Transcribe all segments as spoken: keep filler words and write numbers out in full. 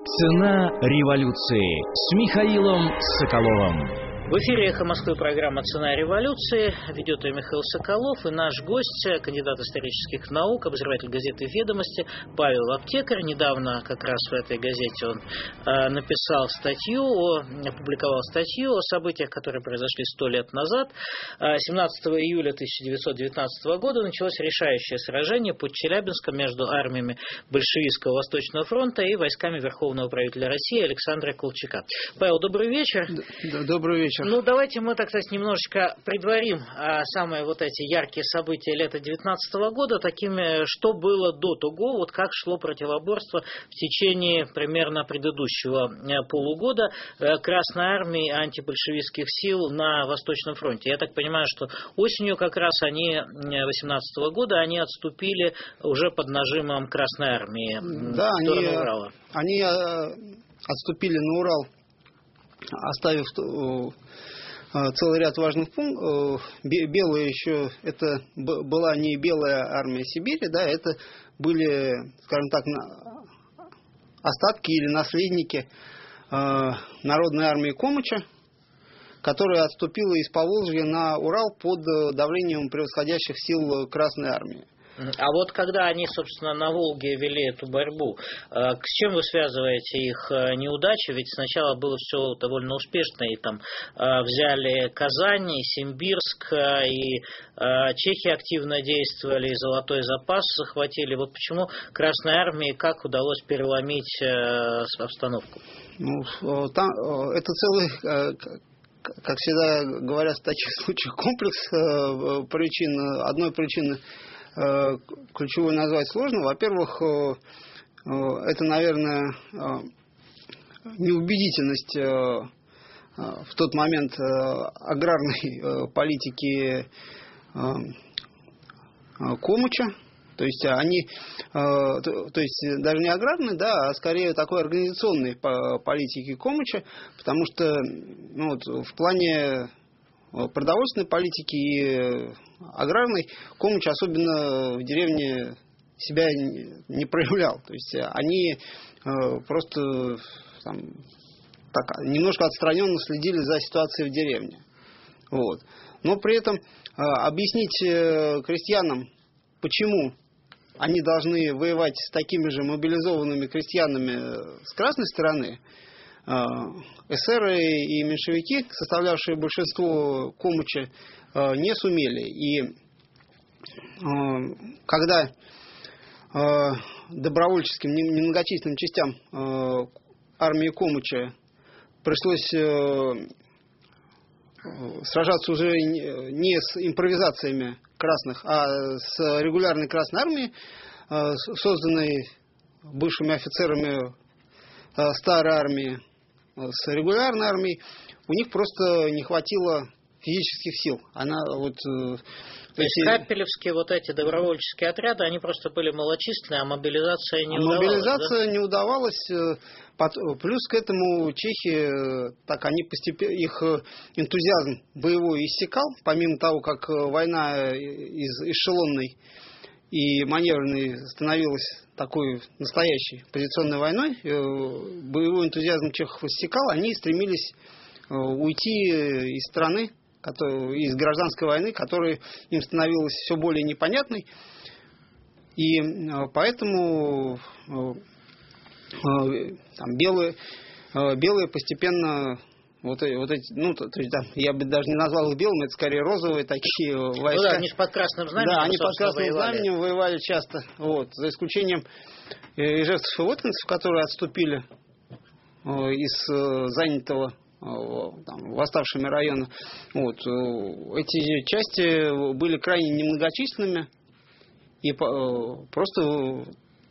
Цена революции с Михаилом Соколовым. В эфире «Эхо Москвы» программа «Цена революции». Ведет ее Михаил Соколов. И наш гость, кандидат исторических наук, обозреватель газеты «Ведомости» Павел Аптекарь. Недавно как раз в этой газете он э, написал статью, о, опубликовал статью о событиях, которые произошли сто лет назад. семнадцатого июля тысяча девятьсот девятнадцатого года началось решающее сражение под Челябинском между армиями большевистского Восточного фронта и войсками Верховного правителя России Александра Колчака. Павел, добрый вечер. Д- добрый вечер. Ну, давайте мы, так сказать, немножечко предварим а, самые вот эти яркие события лета девятнадцатого года, такими, что было до того, вот как шло противоборство в течение примерно предыдущего а, полугода а, Красной армии и антибольшевистских сил на Восточном фронте. Я так понимаю, что осенью как раз они, восемнадцатого года, они отступили уже под нажимом Красной армии да, в сторону они, Урала. Они отступили на Урал, оставив целый ряд важных пунктов. Белая еще, это была не белая армия Сибири, да, это были, скажем так, остатки или наследники народной армии Комыча, которая отступила из Поволжья на Урал под давлением превосходящих сил Красной армии. А вот когда они, собственно, на Волге вели эту борьбу, с чем вы связываете их неудачи? Ведь сначала было все довольно успешно, и там взяли Казань, и Симбирск, и чехи активно действовали, и золотой запас захватили. Вот почему Красной армии как удалось переломить обстановку? Ну, там, это целый, как всегда говорят в таких случаях, комплекс причин. Одной причины ключевой назвать сложно. Во-первых, это, наверное, неубедительность в тот момент аграрной политики Комыча. То есть они, то есть даже не аграрной, да, а скорее такой организационной политики Комыча, потому что ну, вот, в плане продовольственной политики и аграрной Комыч особенно в деревне себя не проявлял. То есть они просто там, так, немножко отстраненно следили за ситуацией в деревне. Вот. Но при этом объяснить крестьянам, почему они должны воевать с такими же мобилизованными крестьянами с красной стороны, эсеры и меньшевики, составлявшие большинство Комыча, не сумели. И когда добровольческим немногочисленным частям армии Комыча пришлось сражаться уже не с импровизациями красных, а с регулярной Красной армией, созданной бывшими офицерами старой армии, с регулярной армией, у них просто не хватило физических сил. Она вот, то, то есть капелевские вот эти добровольческие отряды, они просто были малочисленные, а мобилизация не удавалась. Мобилизация да? не удавалась. Плюс к этому чехи, так они постепенно, их энтузиазм боевой иссякал, помимо того, как война из эшелонной и маневренной становилась такой настоящей позиционной войной, боевой энтузиазм чехов иссякал, они стремились уйти из страны, из гражданской войны, которая им становилась все более непонятной. И поэтому там, белые, белые постепенно вот, вот эти, ну, то, то есть, да, я бы даже не назвал их белыми, это скорее розовые такие войска. Ну да, они же под красным знаменем. Да, они под красным воевали. знаменем воевали часто, вот, за исключением ижевцев и воткинцев, которые отступили из занятого там, восставшими района. Вот, эти части были крайне немногочисленными, и просто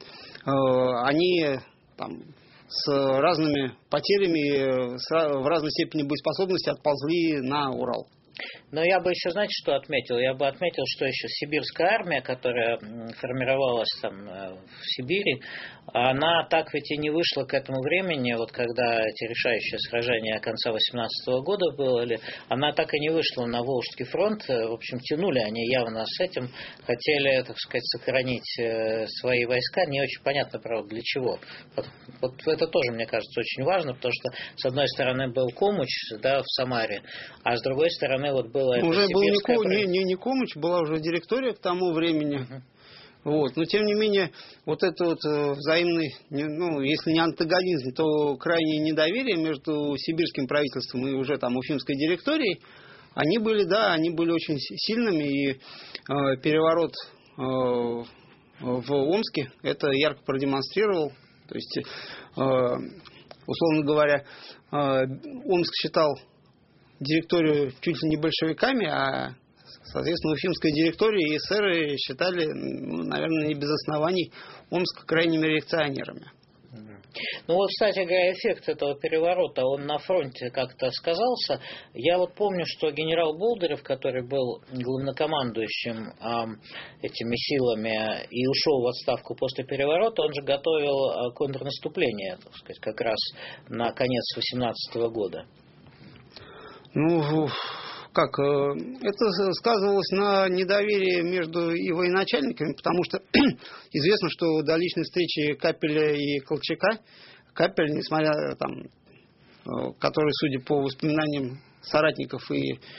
они там, с разными потерями, в разной степени боеспособности отползли на Урал. Но я бы еще, знаете, что отметил? Я бы отметил, что еще сибирская армия, которая формировалась там в Сибири, она так ведь и не вышла к этому времени, вот когда эти решающие сражения конца восемнадцатого года были, она так и не вышла на Волжский фронт. В общем, тянули они явно с этим, хотели, так сказать, сохранить свои войска, не очень понятно, правда, для чего. Вот, вот это тоже, мне кажется, очень важно, потому что, с одной стороны, был Комуч, да, в Самаре, а с другой стороны, вот было это уже был не, Ко, не, не, не Комуч, была уже директория к тому времени. Uh-huh. Вот. Но, тем не менее, вот это вот взаимный, ну, если не антагонизм, то крайнее недоверие между сибирским правительством и уже там уфимской директорией, они были, да, они были очень сильными, и э, переворот э, в Омске это ярко продемонстрировал. То есть, э, условно говоря, э, Омск считал директорию чуть ли не большевиками, а, соответственно, уфимская директория и эсеры считали, ну, наверное, не без оснований, Омск крайними реакционерами. Ну вот, кстати говоря, эффект этого переворота, он на фронте как-то сказался. Я вот помню, что генерал Болдырев, который был главнокомандующим э, этими силами и ушел в отставку после переворота, он же готовил контрнаступление, так сказать, как раз на конец восемнадцатого года. Ну, как, это сказывалось на недоверии между и военачальниками, потому что известно, что до личной встречи Капеля и Колчака, Капель, несмотря там, который, судя по воспоминаниям соратников и э,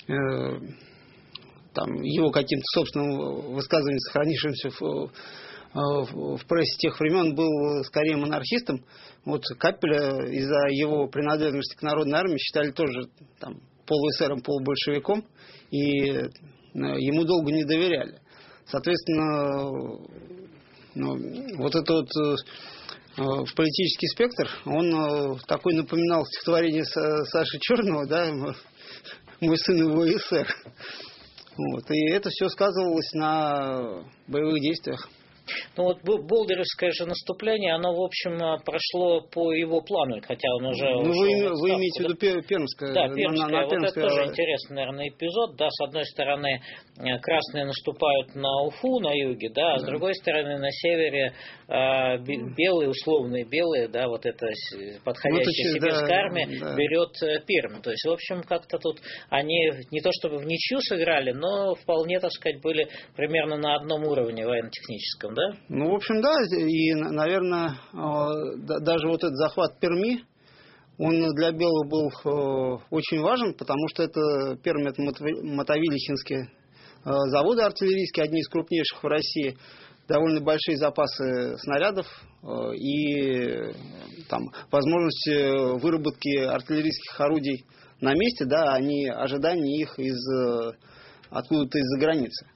там, его каким-то собственным высказыванием, сохранившимся в, в, в прессе тех времен, был скорее монархистом. Вот Капеля из-за его принадлежности к Народной армии считали тоже там полуэсером, полубольшевиком, и ему долго не доверяли. Соответственно, ну, вот этот вот э, политический спектр, он э, такой напоминал стихотворение Саши Черного, да, «Мой сын его эсер». Вот, и это все сказывалось на боевых действиях. Ну вот Болдыревское же наступление, оно, в общем, прошло по его плану, хотя он уже... Ну, вы, вы имеете в виду Пермское? Да, Пермское. На, на вот Пермское... это тоже интересный, наверное, эпизод. Да, с одной стороны, красные наступают на Уфу, на юге, да, а да. с другой стороны, на севере э, белые, условные белые, да, вот это подходящая ну, сибирская да, армия да. берет Пермь. То есть, в общем, как-то тут они не то чтобы в ничью сыграли, но вполне, так сказать, были примерно на одном уровне военно-техническом. Да? Ну, в общем, да, и, наверное, даже вот этот захват Перми, он для белых был очень важен, потому что это Пермь, это Мотовилихинские заводы артиллерийские, одни из крупнейших в России, довольно большие запасы снарядов и там, возможность выработки артиллерийских орудий на месте, да, а не ожидание их из, откуда-то из-за границы.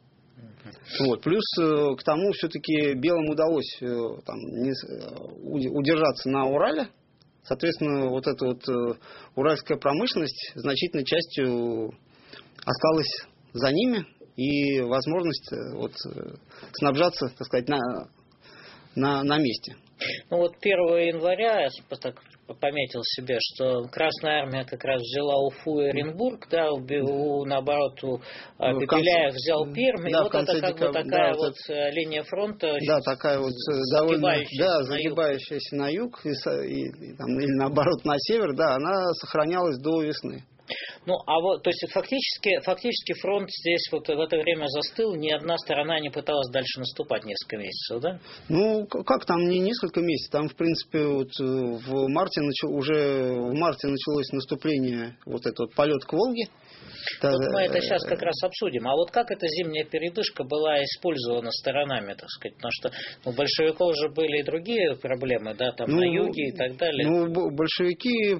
Вот. Плюс э, к тому все-таки белым удалось э, там, не, э, удержаться на Урале. Соответственно, вот эта вот э, уральская промышленность значительной частью осталась за ними. И возможность э, вот, э, снабжаться, так сказать, на, на, на месте. Ну вот первого января, я так пометил себе, что Красная Армия как раз взяла Уфу и Оренбург, да, у, наоборот, у Пепеляев взял Пермь, и да, вот это как декабря, бы такая да, вот это, линия фронта, да, такая вот довольно, да, загибающаяся на юг, и, и, и, там, или наоборот на север, да, она сохранялась до весны. Ну, а вот, то есть фактически, фактически фронт здесь вот в это время застыл, ни одна сторона не пыталась дальше наступать несколько месяцев, да? Ну, как там, не несколько месяцев, там, в принципе, вот в марте, начал, уже в марте началось наступление, вот этот вот полет к Волге. Вот мы это сейчас как раз обсудим. А вот как эта зимняя передышка была использована сторонами, так сказать? Потому что у большевиков же были и другие проблемы, да, там ну, на юге и так далее. Ну, большевики...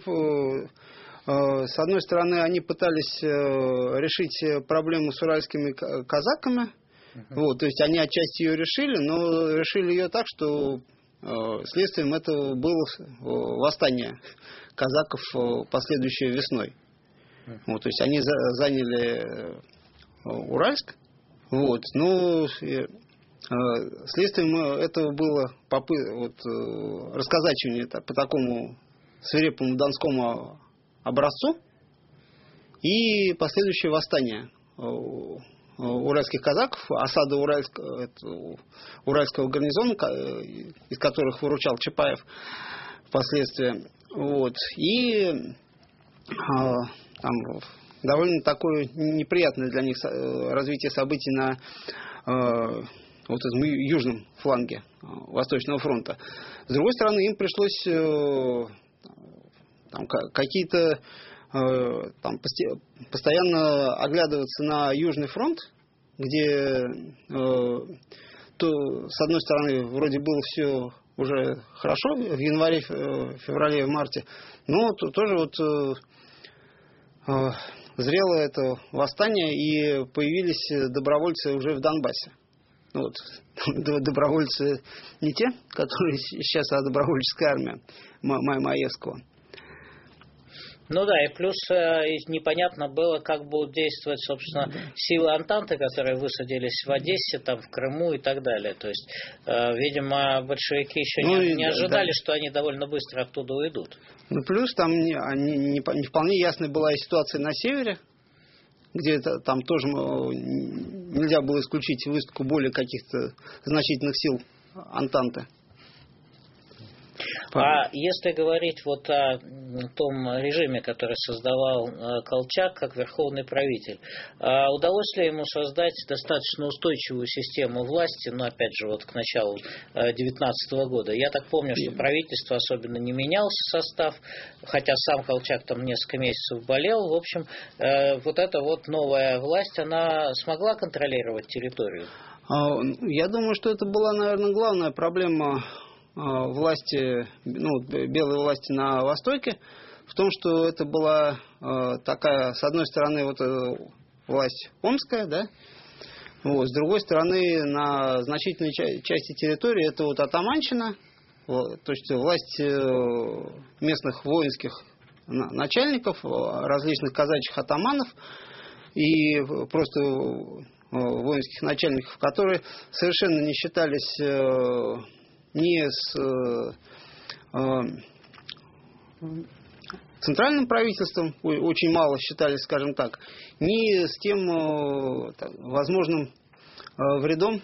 С одной стороны, они пытались решить проблему с уральскими казаками, uh-huh. вот, то есть они отчасти ее решили, но решили ее так, что следствием этого было восстание казаков последующей весной. Uh-huh. Вот, то есть они за, заняли Уральск, вот, но следствием этого было попы- вот, раскозачивание по такому свирепому донскому образцу. и последующее восстание уральских казаков, осада уральского, уральского гарнизона, из которых выручал Чапаев впоследствии. Вот. И а, там довольно такое неприятное для них развитие событий на а, вот этом южном фланге Восточного фронта. С другой стороны, им пришлось там, какие-то там, постоянно оглядываться на Южный фронт, где то, с одной стороны, вроде было все уже хорошо в январе, феврале, в марте, но то, тоже вот э, зрело это восстание, и появились добровольцы уже в Донбассе. Вот. Добровольцы не те, которые сейчас, а добровольческая армия Маевского. Ну да, и плюс э, непонятно было, как будут действовать, собственно, да. силы Антанты, которые высадились в Одессе, там, в Крыму и так далее. То есть, э, видимо, большевики еще ну, не, не ожидали, да. что они довольно быстро оттуда уйдут. Ну, плюс там не, не, не, не вполне ясная была и ситуация на севере, где это, там тоже нельзя было исключить высадку более каких-то значительных сил Антанты. А если говорить вот о том режиме, который создавал Колчак как верховный правитель, удалось ли ему создать достаточно устойчивую систему власти, ну, опять же, вот к началу девятнадцатого года? Я так помню, что правительство особенно не менялся состав, хотя сам Колчак там несколько месяцев болел. В общем, вот эта вот новая власть, она смогла контролировать территорию? Я думаю, что это была, наверное, главная проблема власти, ну, белой власти на Востоке, в том, что это была э, такая, с одной стороны, вот э, власть омская, да, вот, с другой стороны, на значительной ча- части территории это вот атаманщина, вот, то есть власть э, местных воинских начальников, различных казачьих атаманов и просто э, воинских начальников, которые совершенно не считались э, не с э, центральным правительством, очень мало считались, скажем так, ни с тем э, возможным э, вредом,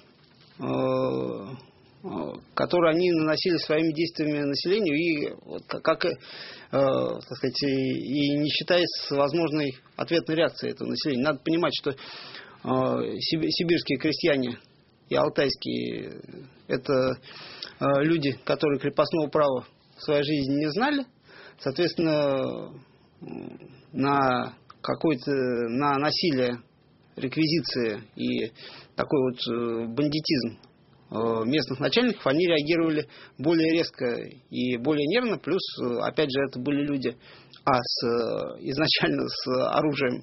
э, который они наносили своими действиями населению, и, вот, как, э, так сказать, и, и не считаясь возможной ответной реакцией этого населения. Надо понимать, что э, сибирские крестьяне и алтайские – это люди, которые крепостного права в своей жизни не знали, соответственно, на какое-то, на насилие, реквизиции и такой вот бандитизм местных начальников они реагировали более резко и более нервно, плюс, опять же, это были люди, а с, изначально с оружием.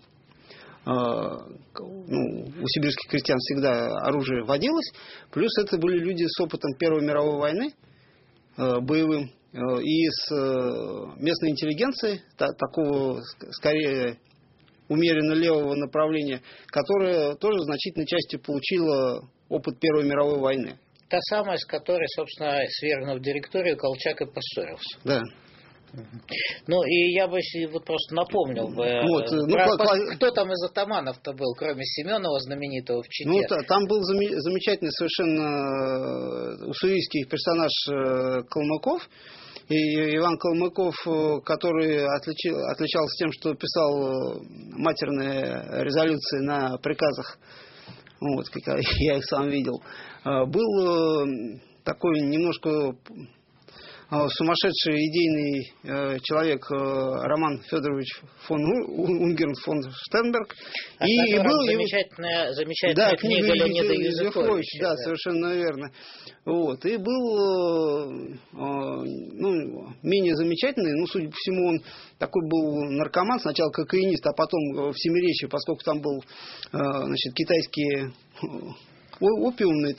Ну, у сибирских крестьян всегда оружие водилось, плюс это были люди с опытом Первой мировой войны, э, боевым, э, и с э, местной интеллигенцией, та, такого скорее умеренно левого направления, которая тоже значительной частью получила опыт Первой мировой войны. Та самая, с которой, собственно, свергнув директорию, Колчак и поссорился. Да. Ну, и я бы вот просто напомнил бы, вот, про, ну, по, кто там из атаманов-то был, кроме Семенова, знаменитого в Чите. Ну, та, там был зам, замечательный совершенно уссурийский персонаж Калмыков, и Иван Калмыков, который отличил, отличался тем, что писал матерные резолюции на приказах, вот, как я их сам видел, был такой немножко сумасшедший идейный э, человек э, Роман Федорович фон Унгерн фон Штернберг. А и был замечательная, замечательная да, книга Леонида Юзефовича. Да, да, совершенно верно. Вот. И был э, э, ну, менее замечательный, ну, судя по всему, он такой был наркоман, сначала кокаинист, а потом в Семиречье, поскольку там был э, значит, китайские опиумные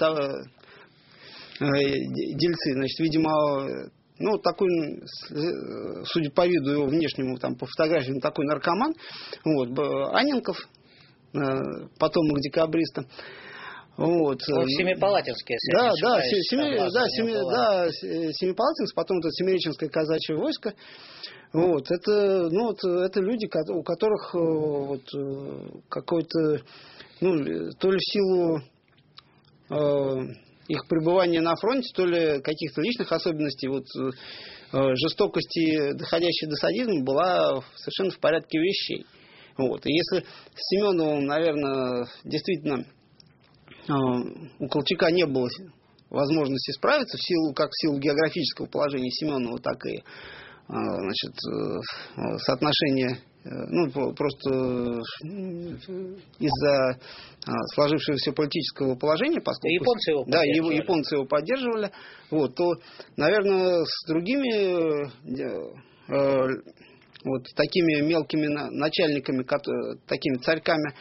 дельцы, значит, видимо, ну, такой, судя по виду его внешнему, там, по фотографиям, такой наркоман, вот, Анненков, потомок декабриста, Вот. Ну, Семипалатинские, да, да, семи, да, семи, да, Семипалатинск, потом это Семиреченское казачье войско. Вот, это, ну, вот, это люди, у которых вот, какой-то, ну, то ли в силу э, их пребывания на фронте, то ли каких-то личных особенностей, вот, э, жестокости, доходящей до садизма, была совершенно в порядке вещей. Вот. И если с Семеновым, наверное, действительно э, у Колчака не было возможности справиться, в силу, как в силу географического положения Семенова, так и значит, соотношение, ну, просто из-за сложившегося политического положения, поскольку японцы его да, его, японцы его поддерживали, вот, то, наверное, с другими вот такими мелкими начальниками, такими царьками,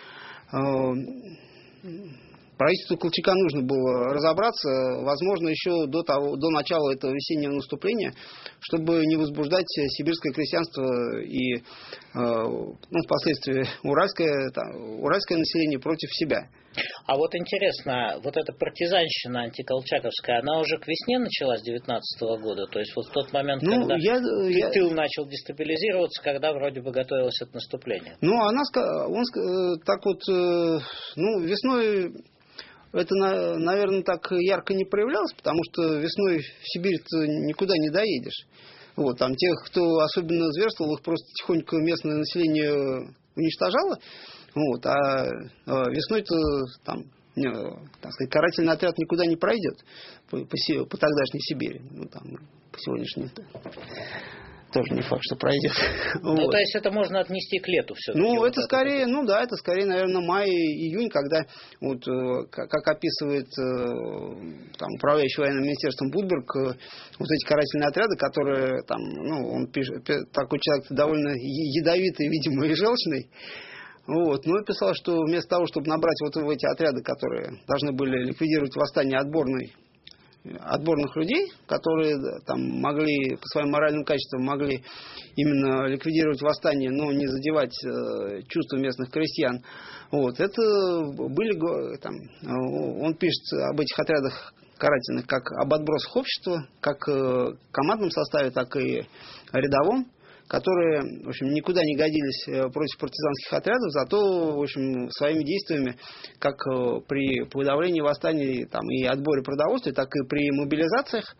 правительству Колчака нужно было разобраться, возможно, еще до того, до начала этого весеннего наступления, чтобы не возбуждать сибирское крестьянство и, э, ну, впоследствии уральское, там, уральское население против себя. А вот интересно, вот эта партизанщина антиколчаковская, она уже к весне началась девятнадцатого года? То есть вот в тот момент, ну, когда я, я... тыл начал дестабилизироваться, когда вроде бы готовилось это наступление? Ну, она, он так вот, ну, весной... Это, наверное, так ярко не проявлялось, потому что весной в Сибирь ты никуда не доедешь. Вот, там тех, кто особенно зверствовал, их просто тихонько местное население уничтожало. Вот, а весной-то там, так сказать, карательный отряд никуда не пройдет по, по, по тогдашней Сибири. Ну, там, по сегодняшней-то тоже не факт, что пройдет. Ну, вот. То есть это можно отнести к лету все-таки? Ну, вот это скорее, ну да, это скорее, наверное, май-июнь, когда, вот, как, как описывает там, управляющий военным министерством Будберг, вот эти карательные отряды, которые там, ну, он пишет, такой человек довольно ядовитый, видимо, и желчный. Вот, но писал, что вместо того, чтобы набрать вот в эти отряды, которые должны были ликвидировать восстание отборной отборных людей, которые там могли по своим моральным качествам могли именно ликвидировать восстание, но не задевать э, чувства местных крестьян. Вот, это были там, он пишет об этих отрядах карательных как об отбросах общества, как в командном составе, так и рядовом, которые, в общем, никуда не годились против партизанских отрядов, зато, в общем, своими действиями, как при подавлении восстаний там, и отборе продовольствия, так и при мобилизациях,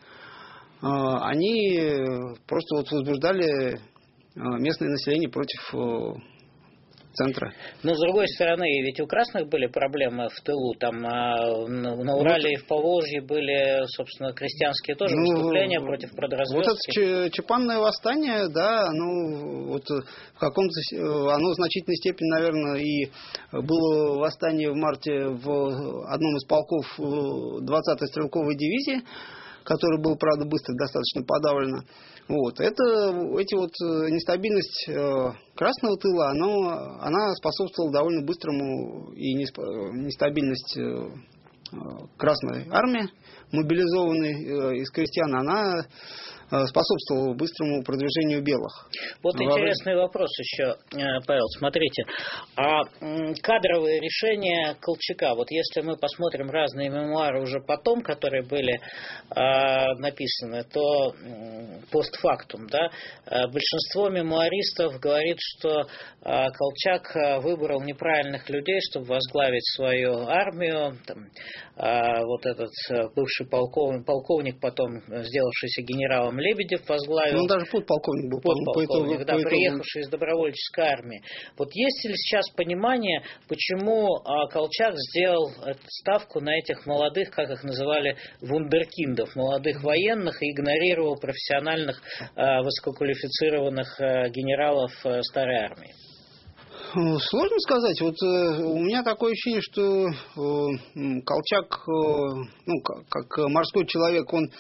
они просто вот возбуждали местное население против центра. Но, с другой стороны, ведь у красных были проблемы в тылу. Там а, на, на Урале вот. И в Поволжье были, собственно, крестьянские тоже ну, выступления против продразверстки. Вот это Чепанное восстание, да, оно, вот, в каком-то, оно в значительной степени, наверное, и было восстание в марте в одном из полков двадцатой стрелковой дивизии, которое было, правда, быстро достаточно подавлено. Вот. Это, эти вот нестабильность э, красного тыла, оно, она способствовала довольно быстрому и нестабильность э, Красной армии, мобилизованной э, из крестьян, она способствовало быстрому продвижению белых. Вот Во интересный время... вопрос еще, Павел, смотрите. А кадровые решения Колчака, вот если мы посмотрим разные мемуары уже потом, которые были а, написаны, то постфактум, да, большинство мемуаристов говорит, что а, Колчак выбрал неправильных людей, чтобы возглавить свою армию. Там, а, вот этот бывший полковник, полковник, потом сделавшийся генералом Лебедев возглавил. Ну, даже подполковник был. Подполковник, по да, по приехавший из добровольческой армии. Вот есть ли сейчас понимание, почему а, Колчак сделал ставку на этих молодых, как их называли, вундеркиндов, молодых военных, и игнорировал профессиональных, а, высококвалифицированных а, генералов а, старой армии? Сложно сказать. Вот э, у меня такое ощущение, что э, Колчак, э, ну, как, как морской человек, он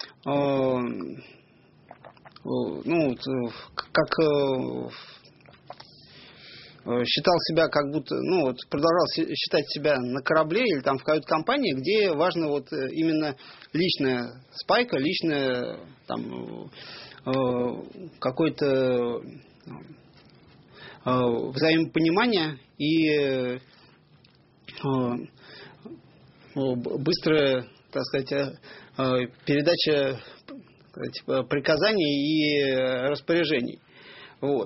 э, ну, как считал себя как будто, ну, вот продолжал считать себя на корабле или там в кают-компании, где важно вот именно личная спайка, личное там какое-то взаимопонимание и быстрая, так сказать, передача приказаний и распоряжений. Вот.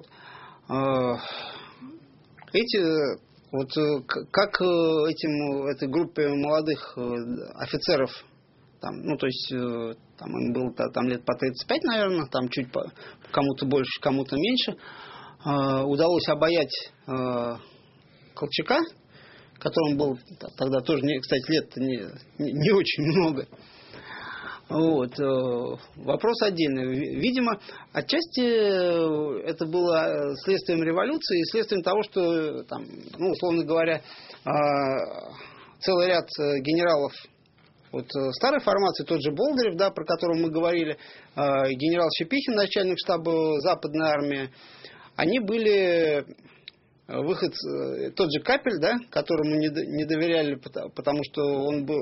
Эти, вот как этим, этой группе молодых офицеров, там, ну, то есть, там им было там лет по тридцать пять, наверное, там чуть по, кому-то больше, кому-то меньше, удалось обаять Колчака, которому было тогда тоже, кстати, лет не, не, не очень много. Вот. Вопрос отдельный. Видимо, отчасти это было следствием революции и следствием того, что, там, ну, условно говоря, целый ряд генералов вот старой формации, тот же Болдырев, да, про которого мы говорили, генерал Шепихин, начальник штаба Западной армии, они были... Выход, тот же Капель, да, которому не, не доверяли, потому что он был,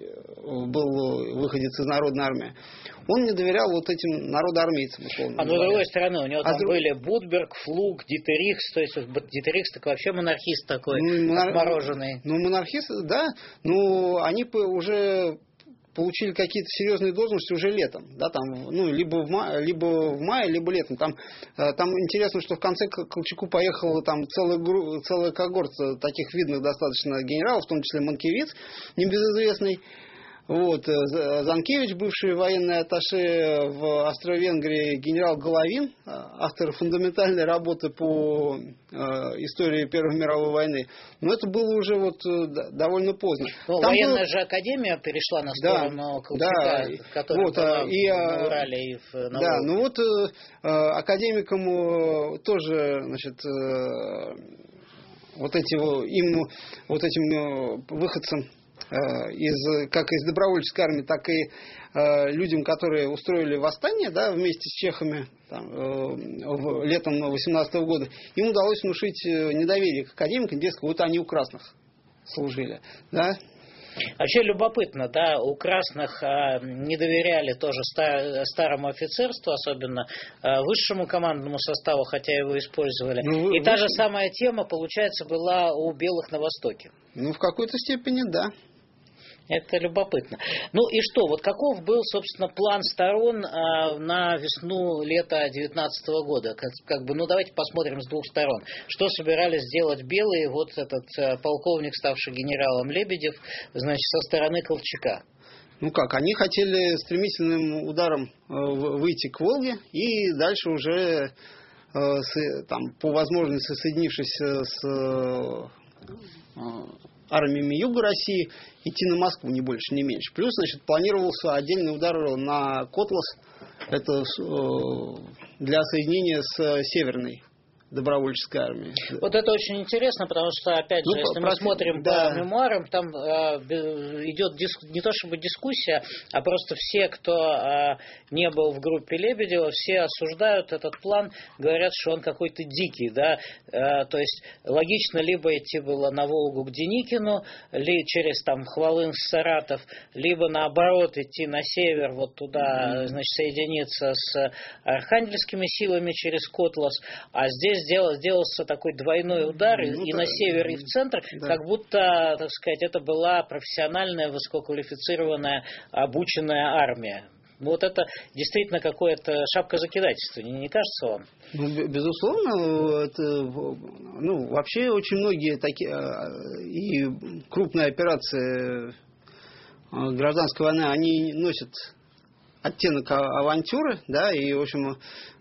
был выходец из Народной армии, он не доверял вот этим народоармейцам. А с другой стороны, у него а там друг... были Будберг, Флуг, Дитерихс, то есть Дитерихс так вообще монархист такой, ну, монар... отмороженный. Ну, монархист, да, но они уже... получили какие-то серьезные должности уже летом, да, там, ну, либо в мае, либо в мае, либо летом. Там, там интересно, что в конце к Колчаку поехала там целая, целая когорта таких видных достаточно генералов, в том числе Манкевиц, небезызвестный. Вот, Занкевич, бывший военный атташе в Австро-Венгрии, генерал Головин, автор фундаментальной работы по э, истории Первой мировой войны. Но это было уже вот довольно поздно. Ну, военная было... же академия перешла на сторону да, Колчака, да, которая вот, была и, на Урале и в на Да, ну вот э, академикам э, тоже, значит, э, вот эти, им, вот этим э, выходцам из, как из добровольческой армии, так и э, людям, которые устроили восстание, да, вместе с чехами там, э, в, летом восемнадцатого года, им удалось внушить недоверие к академикам, дескать, вот они у красных служили, да. Вообще любопытно, да, у красных а, не доверяли тоже стар, старому офицерству, особенно а, высшему командному составу, хотя его использовали. Ну, и вы... та же самая тема, получается, была у белых на Востоке. Ну, в какой-то степени, да. Это любопытно. Ну и что, вот каков был, собственно, план сторон а, на весну-лето девятнадцатого года? Как, как бы, ну давайте посмотрим с двух сторон. Что собирались сделать белые, вот этот а, полковник, ставший генералом Лебедев, значит, со стороны Колчака? Ну как, они хотели стремительным ударом э, выйти к Волге и дальше уже, э, с, там, по возможности соединившись с... Э, армиями Юга России, идти на Москву, ни больше, ни меньше. Плюс, значит, планировался отдельный удар на Котлас, это для соединения с Северной добровольческой армии. Вот это очень интересно, потому что, опять же, ну, если про... мы смотрим да. по мемуарам, там э, идет диск... не то чтобы дискуссия, а просто все, кто э, не был в группе Лебедева, все осуждают этот план, говорят, что он какой-то дикий, да, э, то есть логично либо идти было на Волгу к Деникину, ли через там Хвалын, Саратов, либо наоборот идти на север, вот туда, mm-hmm. значит, соединиться с архангельскими силами через Котлас, а здесь Сделал, сделался такой двойной удар ну, и да, на север, и в центр, да. как будто, так сказать, это была профессиональная, высококвалифицированная, обученная армия. Вот это действительно какое-то шапкозакидательство, не, не кажется вам? Ну, безусловно, это, ну, вообще очень многие такие и крупные операции гражданской войны, они носят оттенок авантюры, да, и, в общем,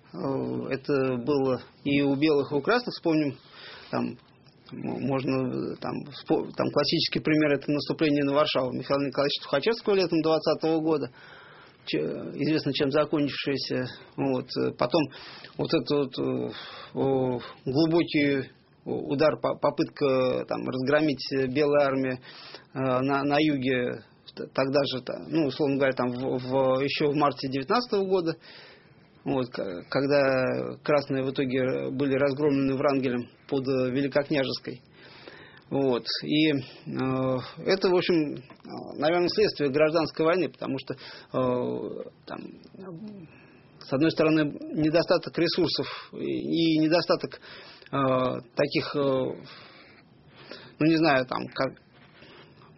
это было и у белых, и у красных. Вспомним, там, можно, там, там классический пример — это наступление на Варшаву Михаила Николаевича Тухачевского летом двадцатого года, известно чем закончившееся. Вот. Потом вот этот вот глубокий удар, попытка там разгромить белую армию на, на юге, тогда же, ну, условно говоря, там в, в, еще в марте девятнадцатого года. Вот, когда красные в итоге были разгромлены Врангелем под Великокняжеской. Вот. И э, это, в общем, наверное, следствие гражданской войны, потому что э, там, с одной стороны, недостаток ресурсов и недостаток э, таких, э, ну не знаю, там, как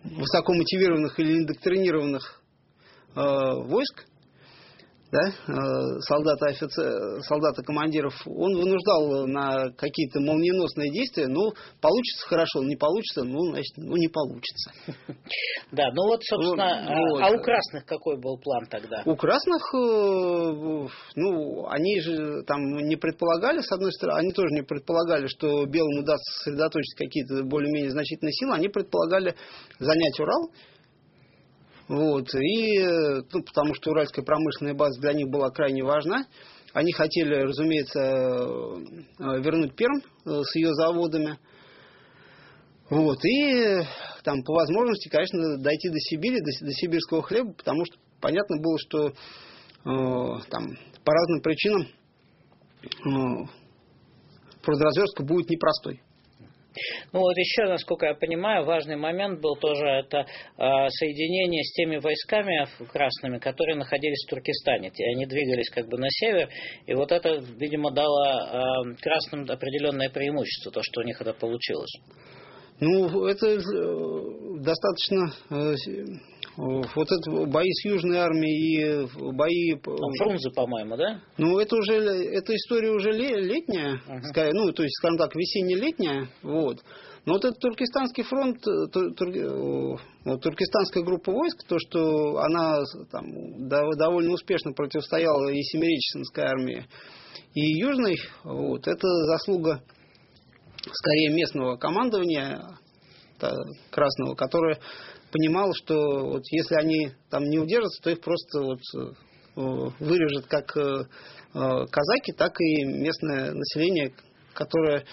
высокомотивированных или индоктринированных э, войск, да, солдата, офицер, солдата, командиров, он вынуждал на какие-то молниеносные действия. Ну, получится хорошо, не получится, ну, значит, ну, не получится. Да, ну вот, собственно, вот. А у красных какой был план тогда? У красных, ну, они же там не предполагали, с одной стороны, они тоже не предполагали, что белым удастся сосредоточить какие-то более-менее значительные силы, они предполагали занять Урал. Вот, и, ну, потому что уральская промышленная база для них была крайне важна. Они хотели, разумеется, вернуть Пермь с ее заводами. Вот, и там по возможности, конечно, дойти до Сибири, до, до сибирского хлеба, потому что понятно было, что э, там по разным причинам э, продразверстка будет непростой. Ну вот еще, насколько я понимаю, важный момент был тоже это э, соединение с теми войсками красными, которые находились в Туркестане. Они двигались как бы на север, и вот это, видимо, дало э, красным определенное преимущество, то, что у них это получилось. Ну, это э, достаточно... Э, вот это бои с Южной армией и бои... Там Фрунзе, по-моему, да? Ну, это уже, эта история уже летняя, uh-huh. скорее, ну, то есть, скажем так, весенне-летняя, вот. Но вот этот Туркестанский фронт, тур, тур, вот, туркестанская группа войск, то, что она там довольно успешно противостояла и Семиреченской армии, и Южной, вот, это заслуга, скорее, местного командования красного, которое понимал, что вот если они там не удержатся, то их просто вот вырежет как казаки, так и местное население, которое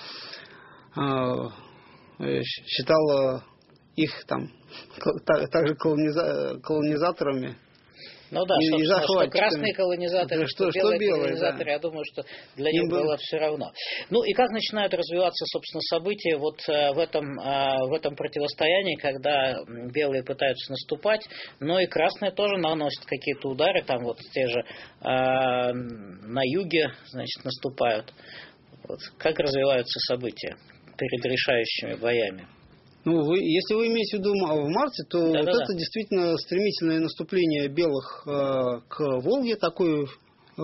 считало их там также колонизаторами. Ну да, и, собственно, что красные колонизаторы, что, что белые, что белые колонизаторы, да. Я думаю, что для них было все равно. Ну и как начинают развиваться, собственно, события вот в этом, в этом противостоянии, когда белые пытаются наступать, но и красные тоже наносят какие-то удары, там вот те же на юге, значит, наступают. Вот. Как развиваются события перед решающими боями? Ну, вы, если вы имеете в виду в марте, то да, вот да, это да. действительно стремительное наступление белых э, к Волге, такое, э,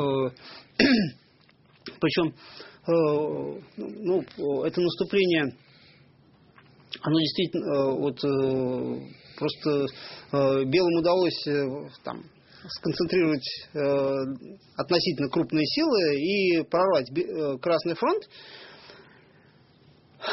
причем э, ну, это наступление, оно действительно э, вот э, просто э, белым удалось э, там сконцентрировать э, относительно крупные силы и прорвать э, Красный фронт, э,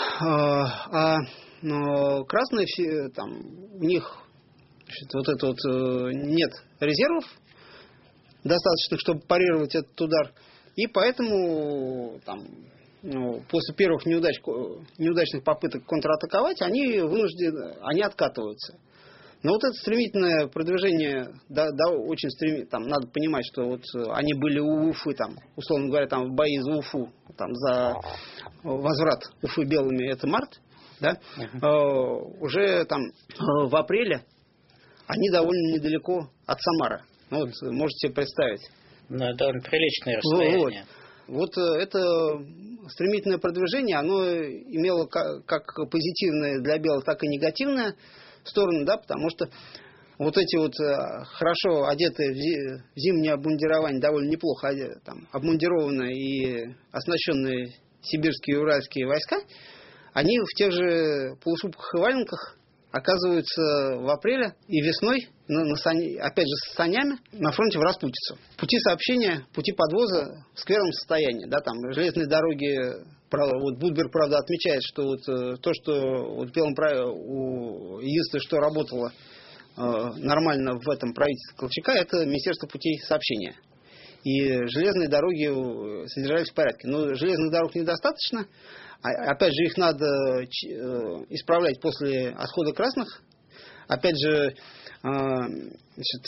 а но красные, там, у них значит, вот это вот э, нет резервов достаточных, чтобы парировать этот удар. И поэтому там, ну, после первых неудач, неудачных попыток контратаковать, они вынуждены, они откатываются. Но вот это стремительное продвижение, да, да, очень стремительно, там надо понимать, что вот они были у Уфы, там, условно говоря, там в бои за Уфу, там, за возврат Уфы белыми, это март. Да? Uh-huh. Uh, уже там uh, в апреле они довольно недалеко от Самары. Ну, вот, можете себе представить. Ну, это приличное расстояние. Вот, вот это стремительное продвижение, оно имело как, как позитивное для белых, так и негативное сторону, да, потому что вот эти вот хорошо одетые в зимнее обмундирование, довольно неплохо одетые, там, обмундированные и оснащенные сибирские и уральские войска, они в тех же полушубках и валенках оказываются в апреле и весной, на, на сани, опять же с санями, на фронте в распутицу. Пути сообщения, пути подвоза в скверном состоянии. Да, там железные дороги, правда, вот Будберг, правда, отмечает, что вот то, что вот в белом праве, у, единственное, что работало э, нормально в этом правительстве Колчака, это Министерство путей сообщения. И железные дороги содержались в порядке. Но железных дорог недостаточно. Опять же, их надо исправлять после отхода красных. Опять же, значит,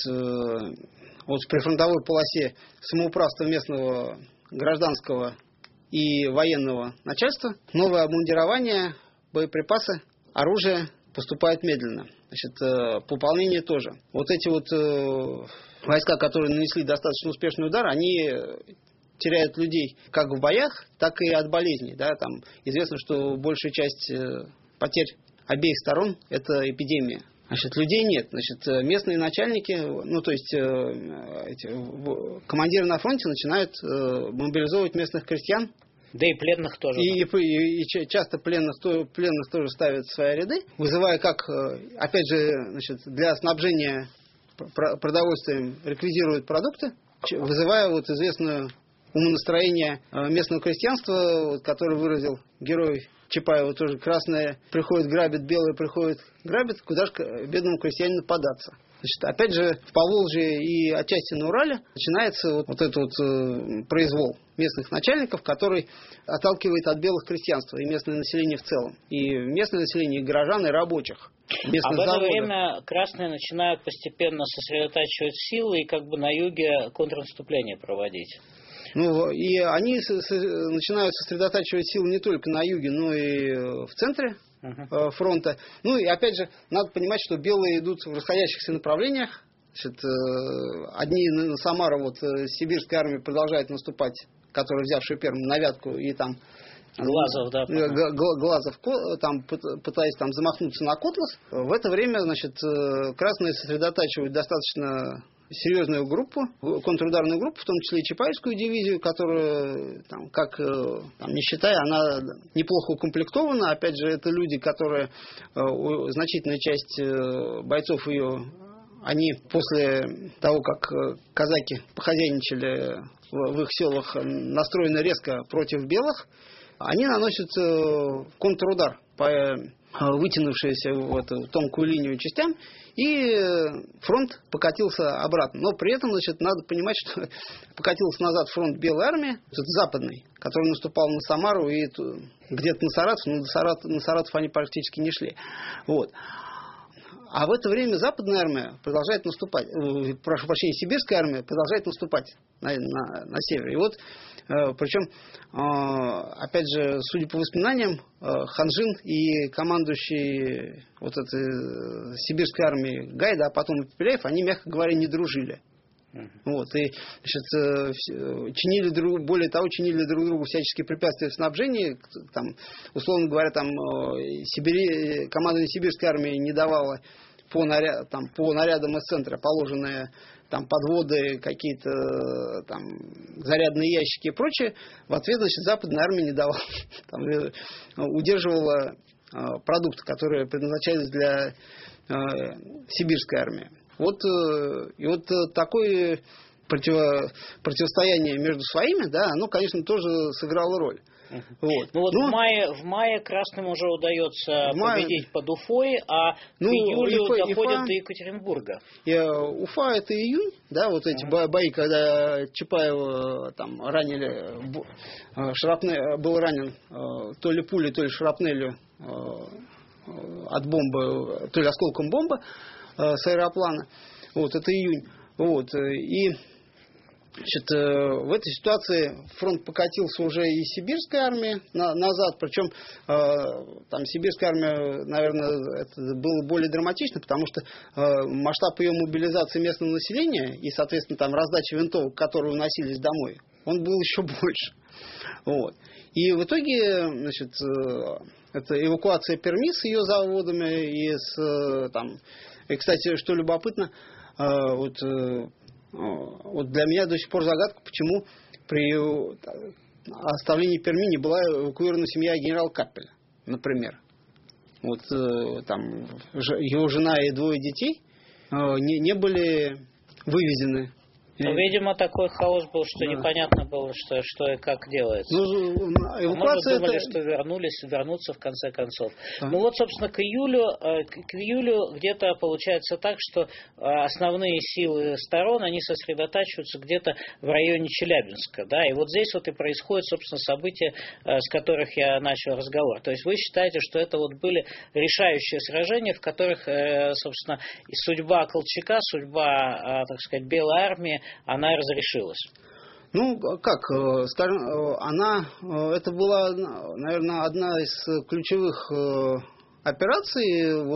вот в прифронтовой полосе самоуправства местного гражданского и военного начальства новое обмундирование, боеприпасы, оружие поступает медленно. Значит, пополнение тоже. Вот эти вот войска, которые нанесли достаточно успешный удар, они теряют людей как в боях, так и от болезней. Да? Там известно, что большая часть потерь обеих сторон – это эпидемия. Значит, людей нет. Значит, местные начальники, ну, то есть эти, командиры на фронте начинают мобилизовывать местных крестьян. Да и пленных тоже. И, и, и часто пленных, пленных тоже ставят в свои ряды, вызывая как, опять же, значит, для снабжения продовольствием реквизируют продукты, вызывая вот известное умонастроение местного крестьянства, вот, который выразил герой Чапаева тоже: красное приходит грабит, белое приходит грабит, куда же бедному крестьянину податься. Значит, опять же, в Поволжье и отчасти на Урале начинается вот, вот этот вот э, произвол местных начальников, который отталкивает от белых крестьянства и местное население в целом. И местное население, и горожан, и рабочих. А в это заводов. время красные начинают постепенно сосредотачивать силы и как бы на юге контрнаступление проводить. Ну, и они с- с- начинают сосредотачивать силы не только на юге, но и в центре uh-huh. фронта. Ну и опять же, надо понимать, что белые идут в расходящихся направлениях. Значит, одни на Самару, вот сибирская армия продолжает наступать, которая взявшая Пермь, на Вятку и там Глазов, да. Глазов, там, пытаясь там замахнуться на Котлас. В это время, значит, красные сосредотачивают достаточно серьезную группу, контрударную группу, в том числе и Чапаевскую дивизию, которая, там, как там, не считая, она неплохо укомплектована. Опять же, это люди, которые, значительная часть бойцов ее, они после того, как казаки похозяйничали в их селах, настроены резко против белых, они наносят контрудар по вытянувшейся в эту тонкую линию частям, и фронт покатился обратно. Но при этом, значит, надо понимать, что покатился назад фронт Белой армии, западный, который наступал на Самару и где-то на Саратов, но на Саратов, на Саратов они практически не шли. Вот. А в это время западная армия продолжает наступать, э, прошу прощения, сибирская армия продолжает наступать на, на, на севере. И вот, э, причем, э, опять же, судя по воспоминаниям, э, Ханжин и командующий вот этой сибирской армией Гайда, а потом и Пепеляев, они, мягко говоря, не дружили. Uh-huh. Вот, и, значит, чинили друг, более того, чинили друг другу всяческие препятствия в снабжении. Там, условно говоря, там, Сибири, командование сибирской армии не давало по, наряд, там, по нарядам из центра положенные там, подводы, какие-то там, зарядные ящики и прочее. В ответ, значит, западная армия не давала, там, удерживала продукты, которые предназначались для э, сибирской армии. Вот, и вот такое противо, противостояние между своими, да, оно, конечно, тоже сыграло роль. Uh-huh. Вот. Ну вот ну, в, мае, в мае красным уже удается мае... победить под Уфой, а ну, к июлю Уфа, доходят Уфа, до Екатеринбурга. И, Уфа это июнь, да, вот эти uh-huh. бои, когда Чапаева там ранили, шрапне, был ранен то ли пулей, то ли шрапнелью от бомбы, то ли осколком бомбы с аэроплана. Вот, это июнь. Вот, и значит, в этой ситуации фронт покатился уже и сибирская армия на, назад, причем там сибирская армия, наверное, это было более драматично, потому что масштаб ее мобилизации местного населения и, соответственно, там раздачи винтовок, которые уносились домой, он был еще больше. Вот. И в итоге, значит, это эвакуация Перми с ее заводами и с там. И, кстати, что любопытно, вот, вот для меня до сих пор загадка, почему при оставлении Перми не была эвакуирована семья генерала Каппеля, например. Вот там его жена и двое детей не, не были вывезены. Ну, видимо, такой хаос был, что да. непонятно было, что, что и как делается. Ну, эвакуация Может, думали, это... что вернулись, вернутся в конце концов. А? Ну вот, собственно, к июлю, к июлю где-то получается так, что основные силы сторон, они сосредотачиваются где-то в районе Челябинска. Да? И вот здесь вот и происходят, собственно, события, с которых я начал разговор. То есть вы считаете, что это вот были решающие сражения, в которых, собственно, и судьба Колчака, судьба, так сказать, Белой армии, она разрешилась? Ну, как, скажем, она, это была, наверное, одна из ключевых операций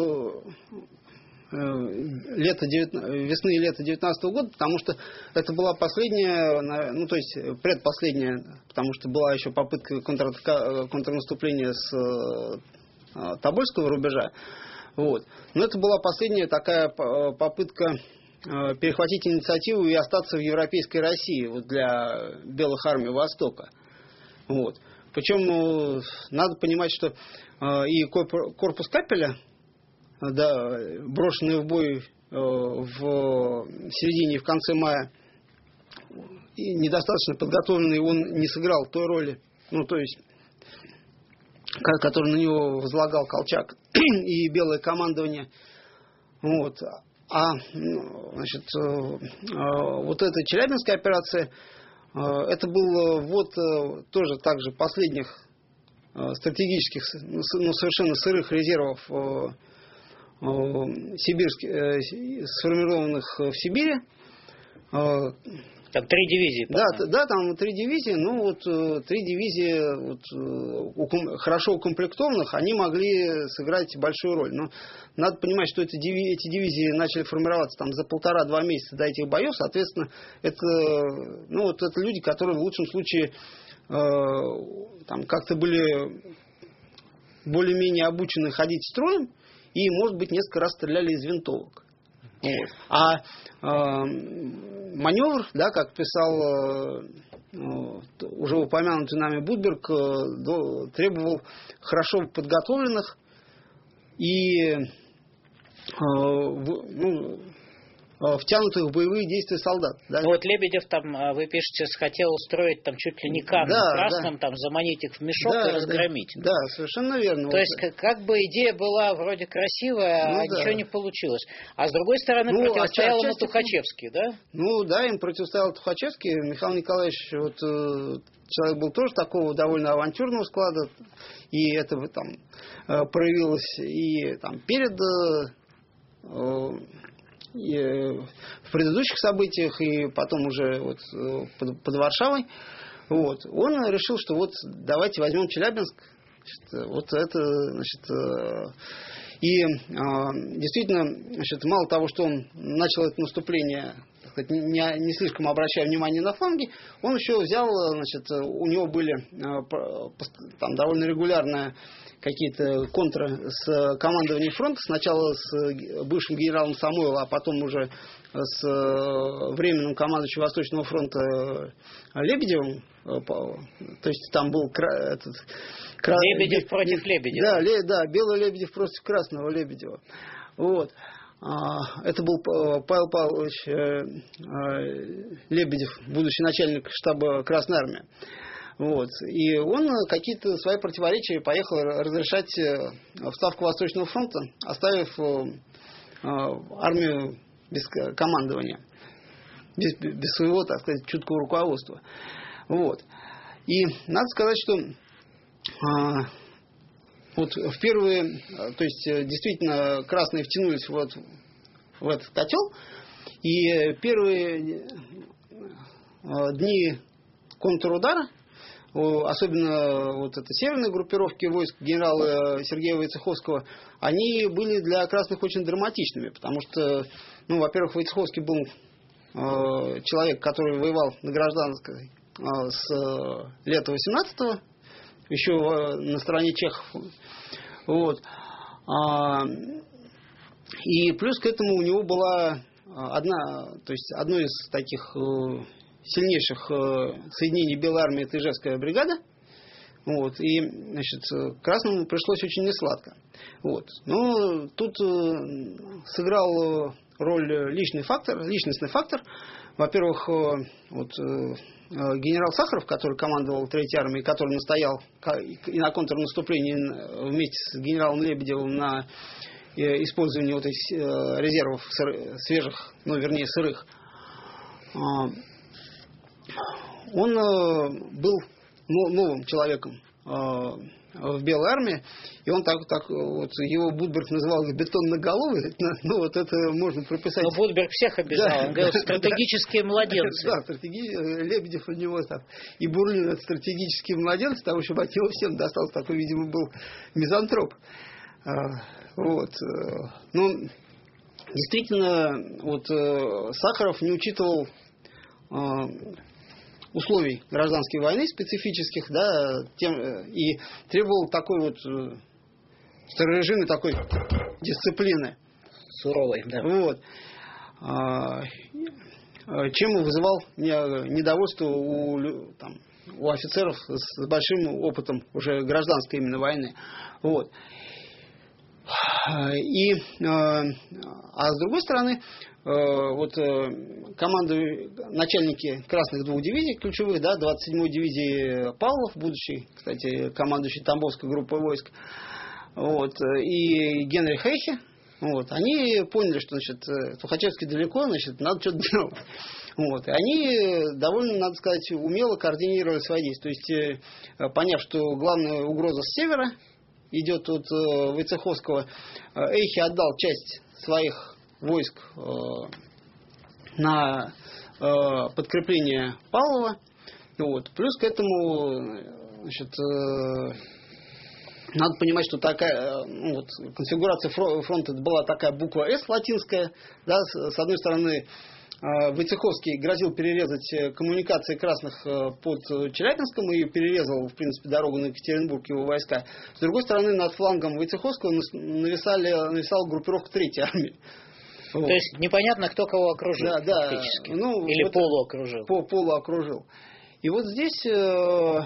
лета, весны и лета девятнадцатого года, потому что это была последняя, ну, то есть предпоследняя, потому что была еще попытка контр, контрнаступления с Тобольского рубежа. Вот. Но это была последняя такая попытка перехватить инициативу и остаться в европейской России вот для белых армий Востока. Вот. Причем надо понимать, что и корпус Капеля, да, брошенный в бой в середине и в конце мая, и недостаточно подготовленный, он не сыграл той роли, ну, то есть, которую на него возлагал Колчак и белое командование. Вот. А, значит, вот эта Челябинская операция, это был вот тоже также последних стратегических, ну, совершенно сырых резервов сибирских, сформированных в Сибири. Там три дивизии. Да, да, там три дивизии, ну вот три дивизии вот, уком, хорошо укомплектованных, они могли сыграть большую роль. Но надо понимать, что эти дивизии, эти дивизии начали формироваться там за полтора-два месяца до этих боев, соответственно, это, ну, вот, это люди, которые в лучшем случае э, там как-то были более-менее обучены ходить строем и, может быть, несколько раз стреляли из винтовок. Вот. А э, маневр, да, как писал э, уже упомянутый нами Будберг, э, до, требовал хорошо подготовленных и э, в, ну, втянутых в боевые действия солдат. Да? Вот Лебедев там, вы пишете, хотел устроить там чуть ли не камень да, красным, да. там заманить их в мешок да, и разгромить. Да, да, совершенно верно. То вот. есть как, как бы идея была вроде красивая, ну, а да. ничего не получилось. А с другой стороны, ну, противостоял ему отчасти... Тухачевский, да? Ну да, им противостоял Тухачевский. Михаил Николаевич, вот, э, человек был тоже такого довольно авантюрного склада, и это там э, проявилось и там перед... Э, И в предыдущих событиях, и потом уже вот под, под Варшавой, вот, он решил, что вот давайте возьмем Челябинск, значит, вот это, значит, и действительно, значит, мало того, что он начал это наступление, так сказать, не, не слишком обращая внимание на фланги, он еще взял, значит, у него были там довольно регулярные какие-то контры с командованием фронта, сначала с бывшим генералом Самойловым, а потом уже с временным командующим Восточного фронта Лебедевым. То есть там был этот, кра... Лебедев против Лебедева. Да, ле... да, белый Лебедев против красного Лебедева. Вот. Это был Павел Павлович Лебедев, будущий начальник штаба Красной Армии. Вот. И он какие-то свои противоречия поехал разрешать в Ставку Восточного фронта, оставив армию без командования, без, без своего, так сказать, чуткого руководства. Вот. И надо сказать, что а, вот в первые, то есть действительно красные втянулись вот в этот котел, и первые дни контрудара, особенно вот это северные группировки войск генерала Сергея Войцеховского, они были для красных очень драматичными, потому что, ну, во-первых, Войцеховский был э, человек, который воевал на гражданской э, с э, лета восемнадцатого, еще э, на стороне чехов. Вот. А, и плюс к этому у него была одна, то есть одно из таких э, сильнейших э, соединений Белой армии — это Ижевская бригада. Вот, и, значит, красному пришлось очень несладко. Вот. Но тут э, сыграл роль личный фактор, личностный фактор. Во-первых, э, вот, э, генерал Сахаров, который командовал Третьей армией, который настоял и на контрнаступлении вместе с генералом Лебедевым на э, использовании вот этих э, резервов сыр, свежих, ну, вернее, сырых, э, он э, был новым человеком э, в Белой армии, и он так, так вот, его Будберг называл бетонноголовый, ну вот это можно прописать. Но Будберг всех обижал, да, он говорил, стратегические да, младенцы. Да, стратеги... Лебедев у него там, и Бурлин — это стратегические младенцы, потому что от него всем достался, такой, видимо, был мизантроп. Вот. Ну, действительно, вот Сахаров не учитывал условий гражданской войны специфических, да, тем, и требовал такой вот строгорежимной такой дисциплины. Суровой, да. Вот. Чем вызывал недовольство у, там, у офицеров с большим опытом уже гражданской именно войны. Вот. И, а с другой стороны, вот команды, начальники красных двух дивизий ключевых, да, двадцать седьмой дивизии Павлов, будущий, кстати, командующий Тамбовской группой войск, вот, и Генрих Хейхе, вот, они поняли, что, значит, Тухачевский далеко, значит, надо что-то делать. Вот, и они довольно, надо сказать, умело координировали свои действия. То есть, поняв, что главная угроза с севера идет от э, Войцеховского, Эйхе отдал часть своих войск э, на э, подкрепление Павлова. Вот. Плюс к этому, значит, э, надо понимать, что такая, ну, вот, конфигурация фронта была такая буква «С» латинская. Да, с, с одной стороны, Войцеховский грозил перерезать коммуникации красных под Челябинском и перерезал, в принципе, дорогу на Екатеринбург его войска. С другой стороны, над флангом Войцеховского нависали, нависала группировка третьей армии. Вот. То есть непонятно, кто кого окружил, да, да. фактически. Ну, или вот полуокружил. По, полуокружил. И вот здесь... Э,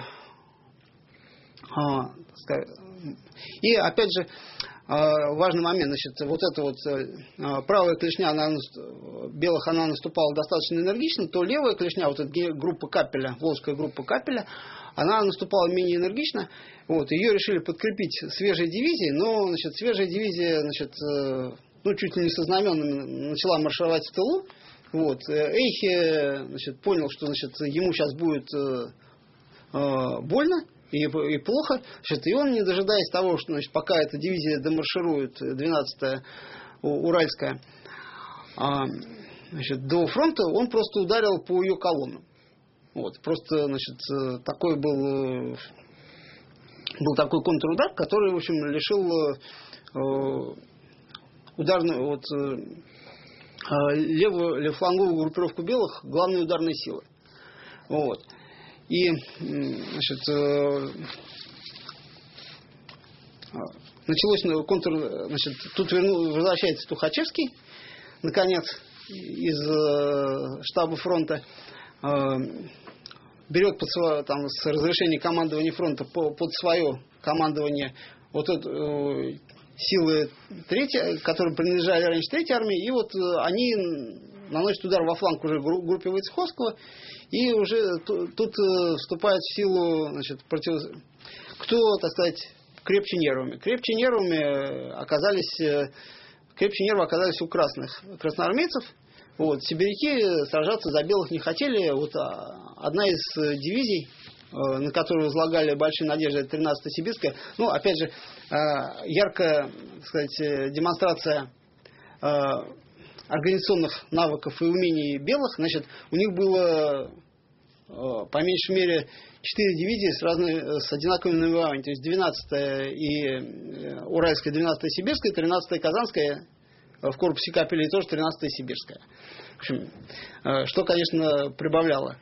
а, и опять же, важный момент, значит, вот эта вот правая клешня она, белых, она наступала достаточно энергично, то левая клешня, вот эта группа Капеля, волжская группа Капеля, она наступала менее энергично. Вот, ее решили подкрепить свежей дивизией, но, значит, свежая дивизия, значит, ну, чуть ли не со знаменами начала маршировать в тылу. Вот, Эйхе, значит, понял, что, значит, ему сейчас будет больно. И, и плохо, значит, и он, не дожидаясь того, что, значит, пока эта дивизия демарширует, двенадцатая Уральская, а, значит, до фронта, он просто ударил по ее колоннам. Вот, просто, значит, такой был, был такой контрудар, который, в общем, лишил э, ударную, вот, э, левую, левофланговую группировку белых главной ударной силы. Вот. И, значит, началось контур, значит, тут верну, возвращается Тухачевский, наконец, из штаба фронта, берет под свое, там, с разрешения командования фронта под свое командование вот эту силы третьей, которые принадлежали раньше третьей армии, и вот они наносят удар во фланг уже группе Войцеховского. И уже тут вступает в силу, значит, против... кто, так сказать, крепче нервами. Крепче нервами оказались, крепче нервы оказались у красных красноармейцев. Вот, сибиряки сражаться за белых не хотели. Вот одна из дивизий, на которую возлагали большие надежды, это тринадцатая сибирская. Ну, опять же, яркая, так сказать, демонстрация организационных навыков и умений белых, значит, у них было по меньшей мере четыре дивизии с, разной, с одинаковыми наименованиями, то есть двенадцатая и Уральская, двенадцатая Сибирская, тринадцатая Казанская в корпусе Капеля и тоже тринадцатая Сибирская. В общем, что, конечно, прибавляло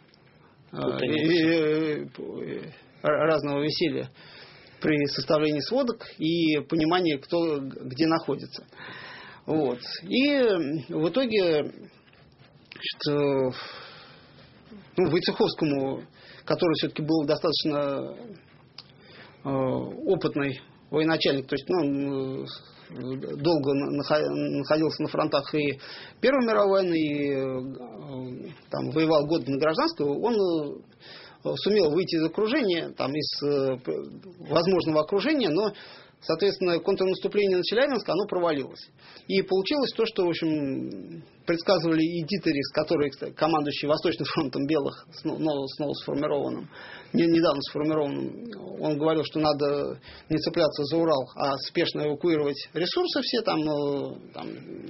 разного веселья при составлении сводок и понимании, кто где находится. Вот. И в итоге, что, ну, Войцеховскому, который все-таки был достаточно э, опытный военачальник, то есть, ну, он долго находился на фронтах и Первой мировой войны, и э, там, воевал годы на гражданской, он сумел выйти из окружения, там, из э, возможного окружения, но, соответственно, контрнаступление на Челябинск, оно провалилось. И получилось то, что, в общем, предсказывали и Дитерикс, который командующий Восточным фронтом белых, снова, снова сформированным, не, недавно сформированным. Он говорил, что надо не цепляться за Урал, а спешно эвакуировать ресурсы все, там, там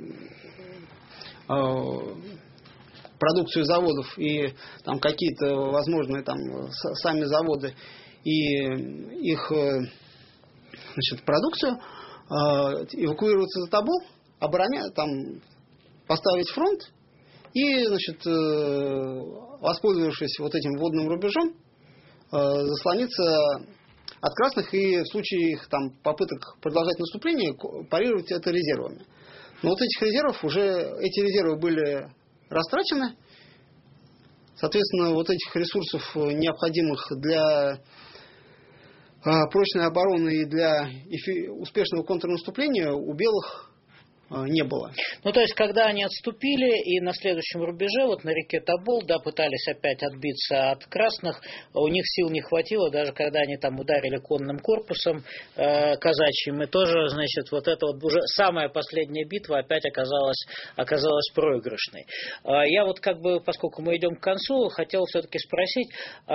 э, продукцию заводов и там какие-то возможные там сами заводы и их, значит, продукцию, эвакуироваться за Тобол, оборонять, там, поставить фронт и, значит, воспользовавшись вот этим водным рубежом, заслониться от красных и в случае их там попыток продолжать наступление парировать это резервами. Но вот этих резервов уже, эти резервы были растрачены. Соответственно, вот этих ресурсов, необходимых для прочной обороны и для успешного контрнаступления, у белых не было. Ну, то есть, когда они отступили и на следующем рубеже, вот на реке Тобол, да, пытались опять отбиться от красных, у них сил не хватило, даже когда они там ударили конным корпусом э, казачьим, и тоже, значит, вот эта вот уже самая последняя битва опять оказалась, оказалась проигрышной. Э, я вот как бы, поскольку мы идем к концу, хотел все-таки спросить, э,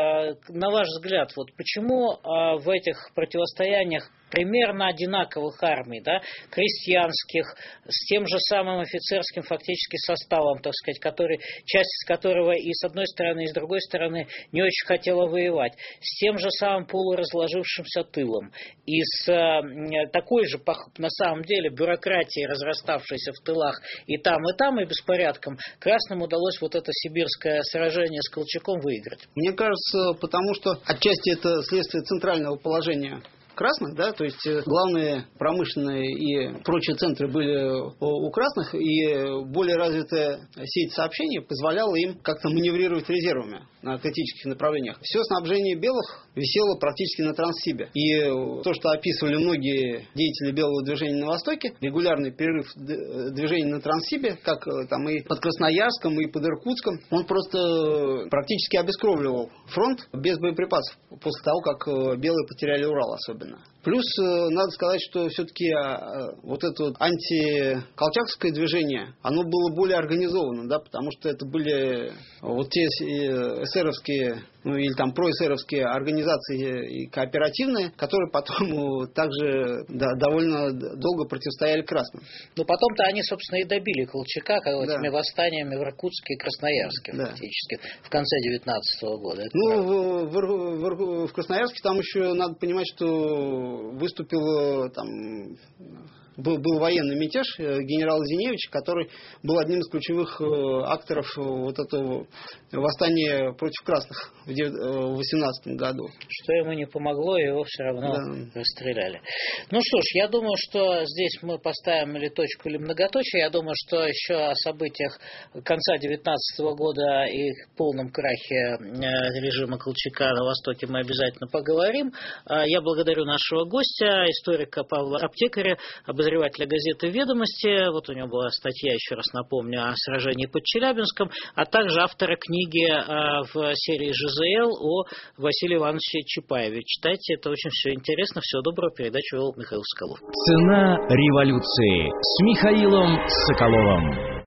на ваш взгляд, вот почему э, в этих противостояниях примерно одинаковых армий, да, крестьянских, с тем же самым офицерским фактически составом, так сказать, который, часть из которого и с одной стороны, и с другой стороны не очень хотела воевать, с тем же самым полуразложившимся тылом, и с э, такой же, на самом деле, бюрократией, разраставшейся в тылах и там, и там, и беспорядком, красным удалось вот это сибирское сражение с Колчаком выиграть. Мне кажется, потому что отчасти это следствие центрального положения красных, да, то есть главные промышленные и прочие центры были у красных, и более развитая сеть сообщений позволяла им как-то маневрировать резервами на критических направлениях. Все снабжение белых висело практически на Транссибе. И то, что описывали многие деятели белого движения на Востоке, регулярный перерыв движения на Транссибе, как там и под Красноярском, и под Иркутском, он просто практически обескровливал фронт без боеприпасов после того, как белые потеряли Урал особенно. Плюс, надо сказать, что все-таки вот это вот антиколчаковское движение, оно было более организовано, да, потому что это были вот те эсеровские, ну или там проэсеровские организации и кооперативные, которые потом также да, довольно долго противостояли красным. Но потом-то они, собственно, и добили Колчака, как да. этими восстаниями в Иркутске и Красноярске, да. фактически, в конце девятнадцатого года. Это ну, в, в, в, в Красноярске там еще надо понимать, что выступил там... Был, был военный мятеж генерала Зиневича, который был одним из ключевых акторов вот этого восстания против красных в восемнадцатом году. Что ему не помогло, его все равно да. расстреляли. Ну что ж, я думаю, что здесь мы поставим или точку, или многоточие. Я думаю, что еще о событиях конца девятнадцатого года и полном крахе режима Колчака на Востоке мы обязательно поговорим. Я благодарю нашего гостя, историка Павла Аптекаря, обозревателя газеты «Ведомости». Вот у него была статья, еще раз напомню, о сражении под Челябинском, а также автора книги в серии ЖЗЛ о Василии Ивановиче Чапаеве. Читайте, это очень все интересно. Всего доброго. Передачу вел Михаил Соколов. Цена революции с Михаилом Соколовым.